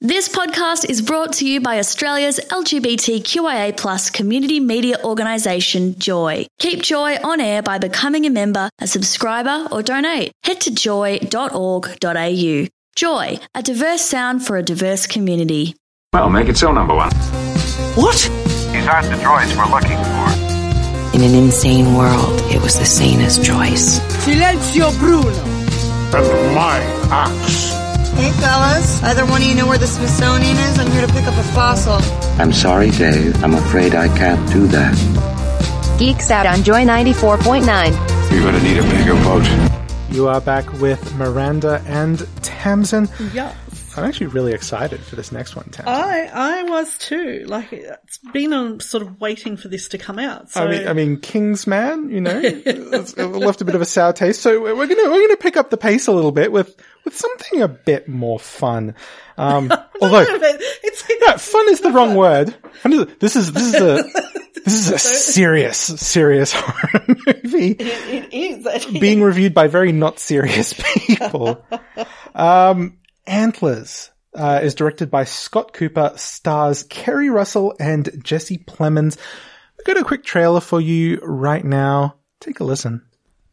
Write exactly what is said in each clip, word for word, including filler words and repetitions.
This podcast is brought to you by Australia's L G B T Q I A plus community media organisation, Joy. Keep Joy on air by becoming a member, a subscriber or donate. Head to joy dot org dot a u. Joy, a diverse sound for a diverse community. Well, make it so, number one. What? These aren't the droids we're looking for. In an insane world, it was the sanest choice. Silenzio Bruno! And my axe. Hey, fellas. Either one of you know where the Smithsonian is? I'm here to pick up a fossil. I'm sorry, Dave. I'm afraid I can't do that. Geeks Out on Joy ninety-four point nine. You're going to need a bigger boat. You are back with Miranda and Tamsin. Yeah. I'm actually really excited for this next one, Tamsin. I I was too. Like, it's been on sort of waiting for this to come out. So. I mean, I mean, Kingsman, you know, it's left a bit of a sour taste. So we're gonna we're gonna pick up the pace a little bit with with something a bit more fun. Um, although it's, it's, no, fun is the wrong word. This is this is a this is a serious serious horror movie. It, it is actually. Being reviewed by very not serious people. Um. Antlers uh, is directed by Scott Cooper, stars Kerry Russell and Jesse Plemons. We've got a quick trailer for you right now. Take a listen.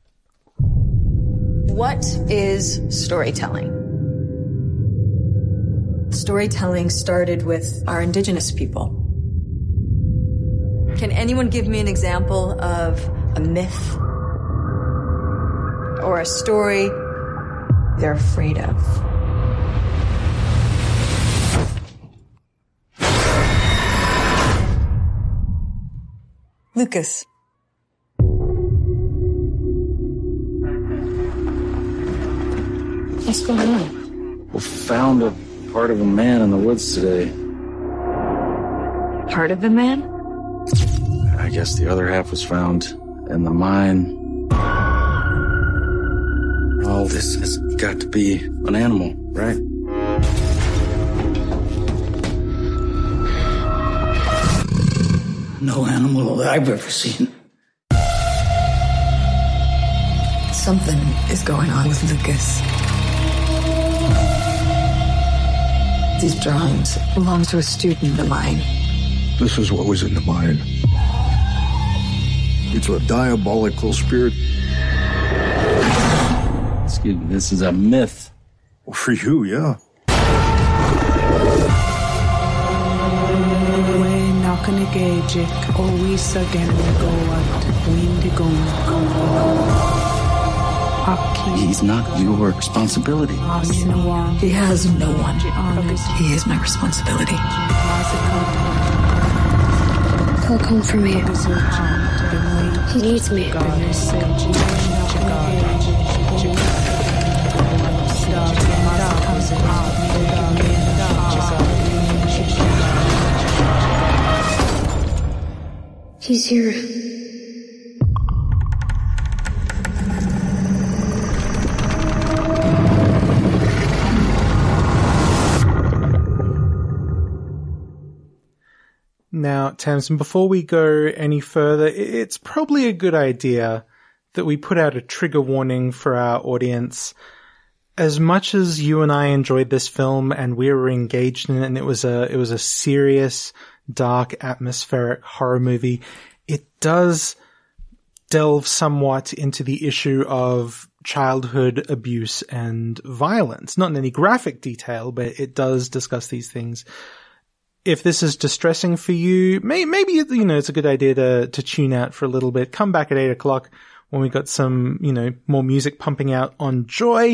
What is storytelling? Storytelling started with our indigenous people. Can anyone give me an example of a myth or a story they're afraid of? Lucas. What's going on? We found a part of a man in the woods today. Part of the man? I guess the other half was found in the mine. All this has got to be an animal, right? No animal that I've ever seen. Something is going on with Lucas. These drawings belong to a student of mine. This is what was in the mine. It's a diabolical spirit. Excuse me, this is a myth. Well, for you, yeah. He's not your responsibility. He has no one. He is my responsibility. He'll come for me. He needs me. He's here. Now, Tamsin, before we go any further, it's probably a good idea that we put out a trigger warning for our audience. As much as you and I enjoyed this film and we were engaged in it, and it was a it was a serious, dark, atmospheric horror movie, it does delve somewhat into the issue of childhood abuse and violence. Not in any graphic detail, but it does discuss these things. If this is distressing for you, may, maybe, you know, it's a good idea to, to tune out for a little bit. Come back at eight o'clock when we got some, you know, more music pumping out on Joy.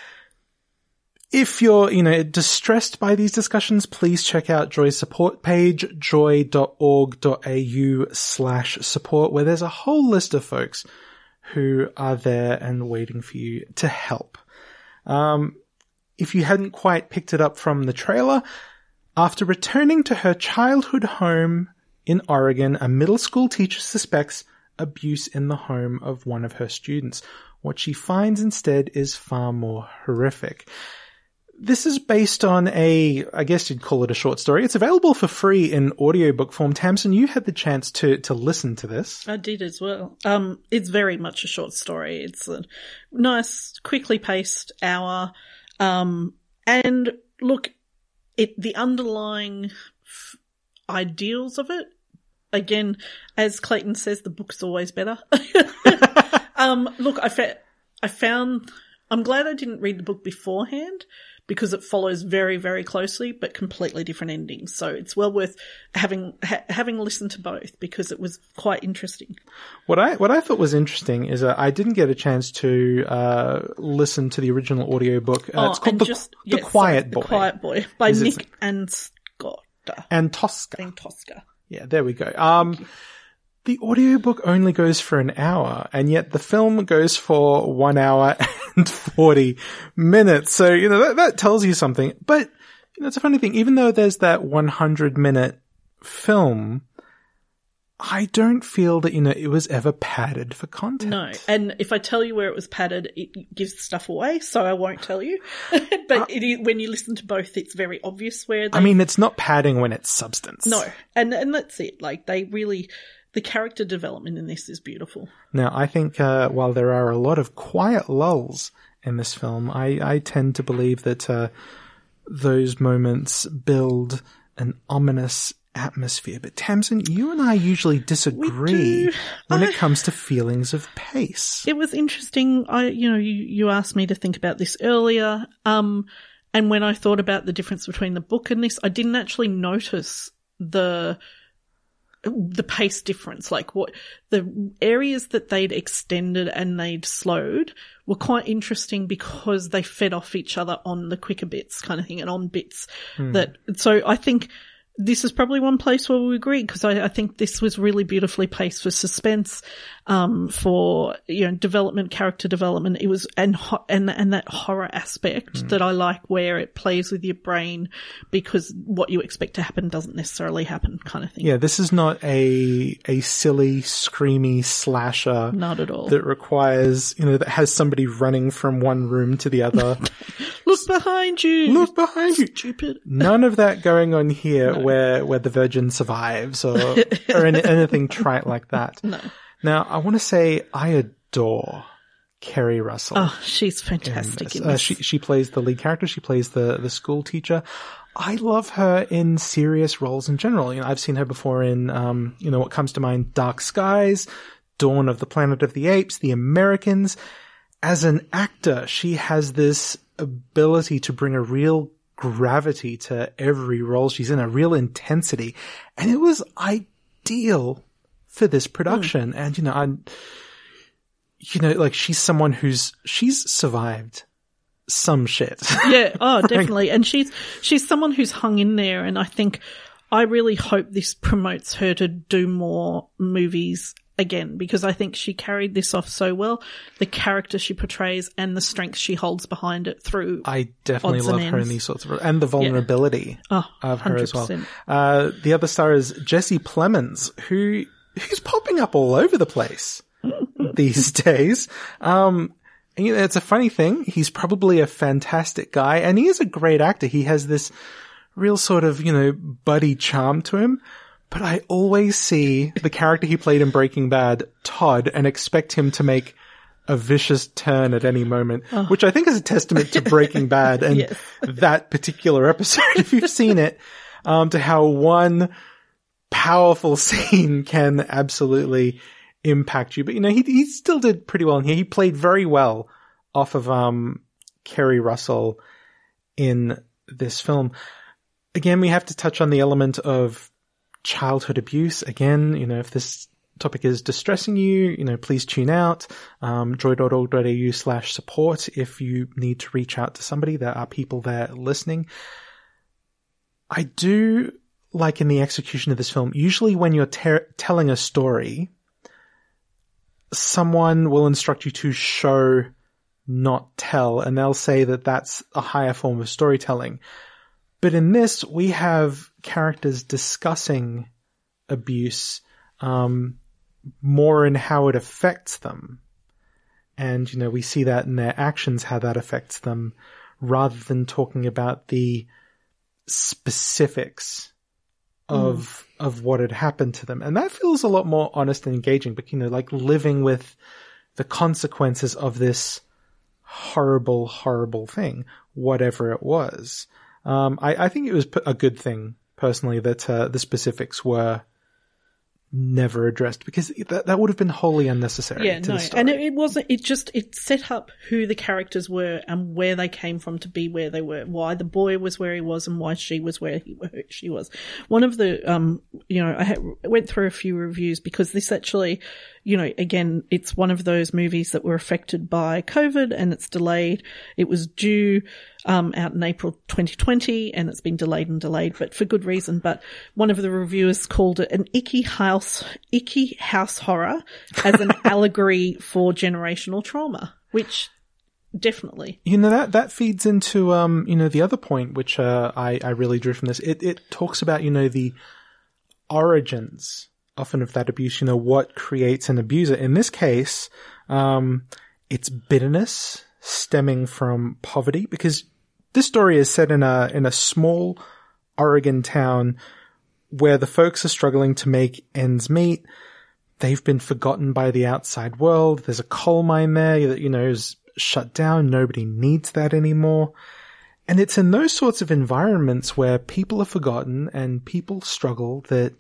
If you're, you know, distressed by these discussions, please check out Joy's support page, joy dot org dot a u slash support, where there's a whole list of folks who are there and waiting for you to help. Um, if you hadn't quite picked it up from the trailer, after returning to her childhood home in Oregon, a middle school teacher suspects abuse in the home of one of her students. What she finds instead is far more horrific. This is based on a, I guess you'd call it a short story. It's available for free in audiobook form. Tamsin, you had the chance to, to listen to this. I did as well. Um, it's very much a short story. It's a nice, quickly paced hour. Um, and look, it the underlying f- ideals of it, again, as Clayton says, the book's always better. um, look, I, fa- I found, I'm glad I didn't read the book beforehand because it follows very, very closely, but completely different endings. So it's well worth having, ha- having listened to both because it was quite interesting. What I, what I thought was interesting is that I didn't get a chance to, uh, listen to the original audiobook. Uh, oh, it's called The, just, the yes, Quiet sorry, Boy. The Quiet Boy by Is Nick it... and Scott. And Tosca. And Tosca. Yeah, there we go. Um, the audiobook only goes for an hour, and yet the film goes for one hour and forty minutes. So, you know, that, that tells you something. But, you know, it's a funny thing. Even though there's that one hundred minute film, I don't feel that, you know, it was ever padded for content. No. And if I tell you where it was padded, it gives stuff away, so I won't tell you. But uh, it is, when you listen to both, it's very obvious where they... I mean, it's not padding when it's substance. No. And, and that's it. Like, they really... The character development in this is beautiful. Now, I think uh, while there are a lot of quiet lulls in this film, I, I tend to believe that uh, those moments build an ominous atmosphere. But Tamsin, you and I usually disagree when I, it comes to feelings of pace. It was interesting. I, you know, you, you asked me to think about this earlier. Um, and when I thought about the difference between the book and this, I didn't actually notice the... the pace difference, like what the areas that they'd extended and they'd slowed were quite interesting because they fed off each other on the quicker bits kind of thing and on bits hmm. that, so I think this is probably one place where we agree because I, I think this was really beautifully paced for suspense, um, for, you know, development, character development. It was, and, ho- and, and that horror aspect mm. that I like where it plays with your brain because what you expect to happen doesn't necessarily happen kind of thing. Yeah, this is not a, a silly, screamy slasher. Not at all. That requires, you know, that has somebody running from one room to the other. Look behind you. Look behind you. Stupid. None of that going on here no. where, where the virgin survives or, or any, anything trite like that. No. Now, I want to say I adore Kerry Russell. Oh, she's fantastic in this. Uh, she, she plays the lead character. She plays the, the school teacher. I love her in serious roles in general. You know, I've seen her before in, um, you know, what comes to mind, Dark Skies, Dawn of the Planet of the Apes, The Americans. As an actor, she has this ability to bring a real gravity to every role she's in, a real intensity. And it was ideal for this production. Mm. And, you know, I'm, you know, like she's someone who's, she's survived some shit. Yeah. Oh, definitely. And she's, she's someone who's hung in there. And I think, I really hope this promotes her to do more movies again, because I think she carried this off so well. The character she portrays and the strength she holds behind it through. I definitely love her in these sorts of, and the vulnerability yeah. oh, of her one hundred as percent. well. Uh, the other star is Jesse Plemons, who, who's popping up all over the place these days. Um, and, you know, it's a funny thing. He's probably a fantastic guy and he is a great actor. He has this real sort of, you know, buddy charm to him. But I always see the character he played in Breaking Bad, Todd, and expect him to make a vicious turn at any moment, oh. which I think is a testament to Breaking Bad and yes. that particular episode, if you've seen it, um, to how one powerful scene can absolutely impact you. But, you know, he, he still did pretty well in here. He played very well off of, um, Kerry Russell in this film. Again, we have to touch on the element of childhood abuse. Again, you know, if this topic is distressing you, you know, please tune out. Um, joy.org.au slash support if you need to reach out to somebody. There are people there listening. I do like in the execution of this film, usually when you're ter- telling a story, someone will instruct you to show, not tell, and they'll say that that's a higher form of storytelling. But in this, we have characters discussing abuse, um, more in how it affects them. And, you know, we see that in their actions, how that affects them, rather than talking about the specifics of, mm. of what had happened to them. And that feels a lot more honest and engaging, but, you know, like living with the consequences of this horrible, horrible thing, whatever it was. Um, I, I think it was a good thing, personally, that uh, the specifics were never addressed, because that, that would have been wholly unnecessary. Yeah, to no, the story. and it, it wasn't. It just it set up who the characters were and where they came from to be where they were. Why the boy was where he was and why she was where he where she was. One of the um, you know, I had, went through a few reviews because this actually, you know, again, it's one of those movies that were affected by COVID and it's delayed. It was due um out in April twenty twenty and it's been delayed and delayed, but for good reason. But one of the reviewers called it an icky house, icky house horror as an allegory for generational trauma, which definitely. You know, that, that feeds into, um, you know, the other point, which, uh, I, I really drew from this. It, it talks about, you know, the origins often of that abuse, you know, what creates an abuser. In this case, um, it's bitterness stemming from poverty, because this story is set in a, in a small Oregon town where the folks are struggling to make ends meet. They've been forgotten by the outside world. There's a coal mine there that, you know, is shut down. Nobody needs that anymore. And it's in those sorts of environments where people are forgotten and people struggle that,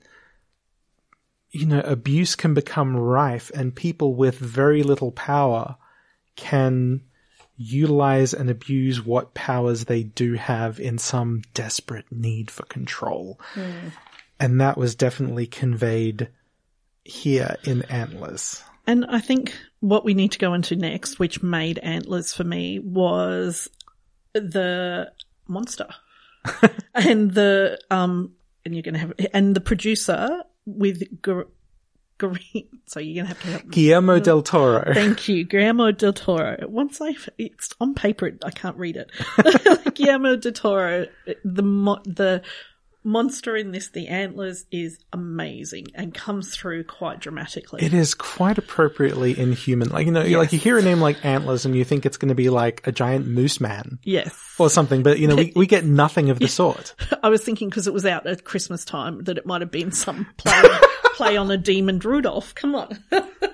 you know, abuse can become rife, and people with very little power can utilize and abuse what powers they do have in some desperate need for control. Mm. And that was definitely conveyed here in Antlers. And I think what we need to go into next, which made Antlers for me, was the monster. and the, um, and you're going to have, and the producer with Gr- Green, so you're going to have to help me. Guillermo del Toro. Thank you. Guillermo del Toro. Once I, it's on paper, I can't read it. Guillermo del Toro, the, mo- the monster in this, the Antlers, is amazing and comes through quite dramatically. It is quite appropriately inhuman. Like, you know, yes. like you hear a name like Antlers and you think it's going to be like a giant moose man. Yes. Or something, but you know, we, we get nothing of the sort. I was thinking, because it was out at Christmas time, that it might have been some play, play on a demon Rudolph. Come on.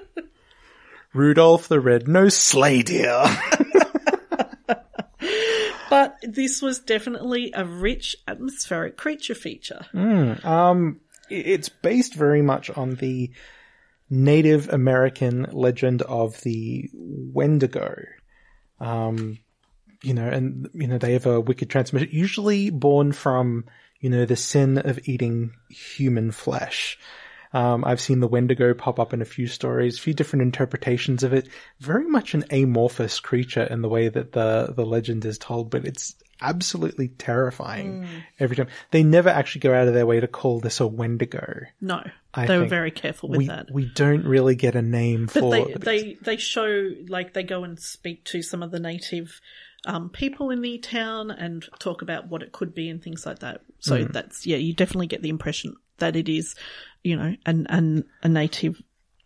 Rudolph the Red-Nosed Sleigh Deer. But this was definitely a rich atmospheric creature feature. Mm, um, it's based very much on the Native American legend of the Wendigo. Um, you know, and, you know, they have a wicked transmission, usually born from, you know, the sin of eating human flesh. Um, I've seen the Wendigo pop up in a few stories, a few different interpretations of it. Very much an amorphous creature in the way that the, the legend is told, but it's absolutely terrifying mm. every time. They never actually go out of their way to call this a Wendigo. No, I they think. were very careful with we, that. We don't really get a name but for they, it. They, they show, like, they go and speak to some of the native um, people in the town and talk about what it could be and things like that. So mm. that's, yeah, you definitely get the impression that it is, you know, an, an, a native.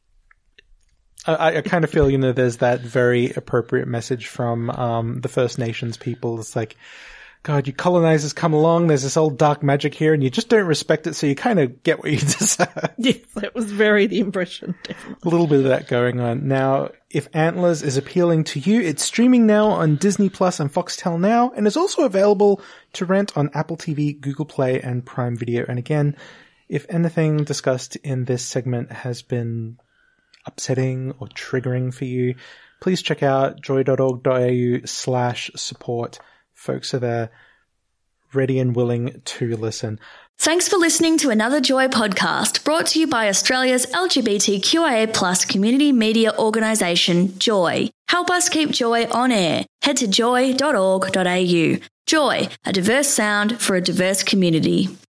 I, I kind of feel, you know, there's that very appropriate message from um, the First Nations people. It's like, God, you colonizers come along, there's this old dark magic here, and you just don't respect it, so you kind of get what you deserve. Yes, that was very the impression, definitely. A little bit of that going on. Now, if Antlers is appealing to you, it's streaming now on Disney Plus and Foxtel Now, and is also available to rent on Apple T V, Google Play, and Prime Video. And again, if anything discussed in this segment has been upsetting or triggering for you, please check out joy.org.au slash support. Folks are there ready and willing to listen. Thanks for listening to another Joy podcast brought to you by Australia's L G B T Q I A plus community media organisation, Joy. Help us keep Joy on air. Head to joy dot org dot a u. Joy, a diverse sound for a diverse community.